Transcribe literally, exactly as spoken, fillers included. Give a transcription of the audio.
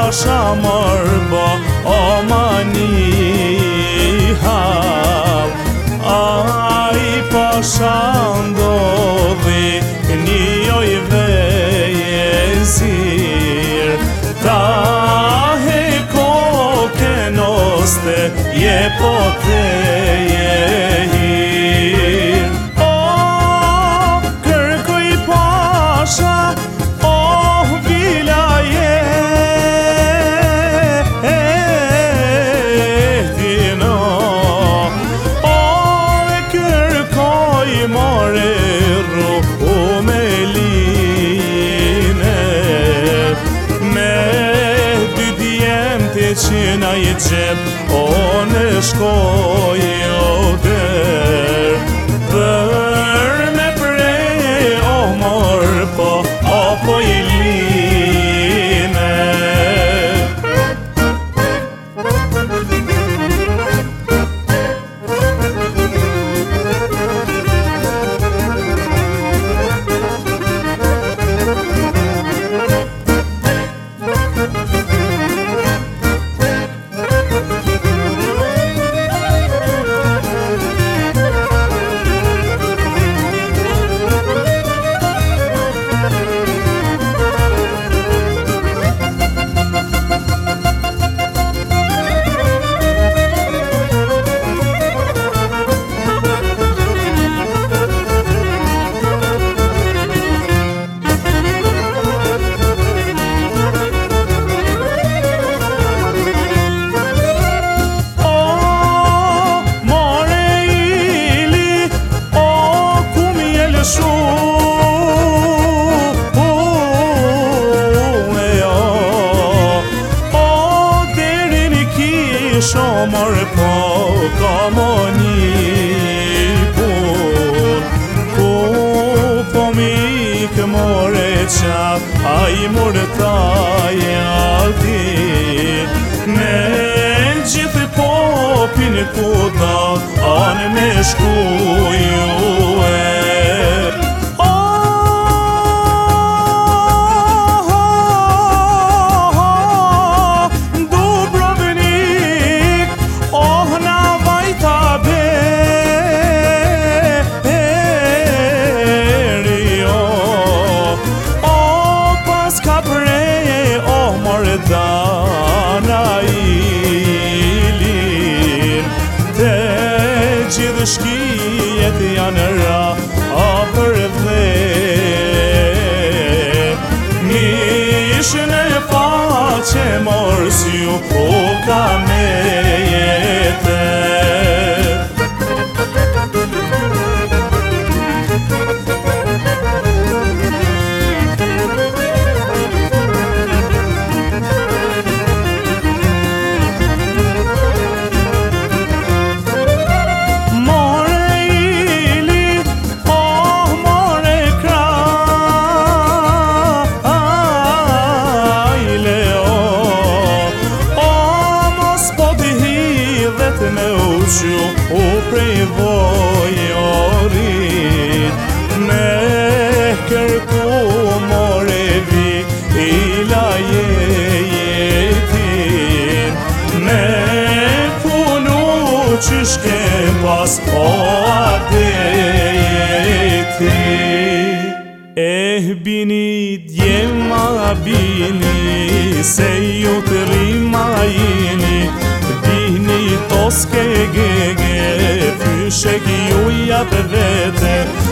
pasha marba o mani hal ai pasha ndodhi njoj vejezir ta he koke noste je pote je hir o kërkoj pasha o vilaje tino o e kërkoj more ruhu me line me dy djemte që na je gjep o në shkoj o der për me prej o mor po o po i line Shomor po komoni pun ku po mik more qaf ai murtaj alti me gjithë popin ku ta anë me shku ju e dana i lir te gjithë shkijet janë ra a për dhe nishë në faqe mors ju po ka me jetë u prej vojorit me kërku more vi ila je jetin me punu qyshke pas o ate jetin eh bini djema bini se ju të rima jini toske gege fyshek ju jap vete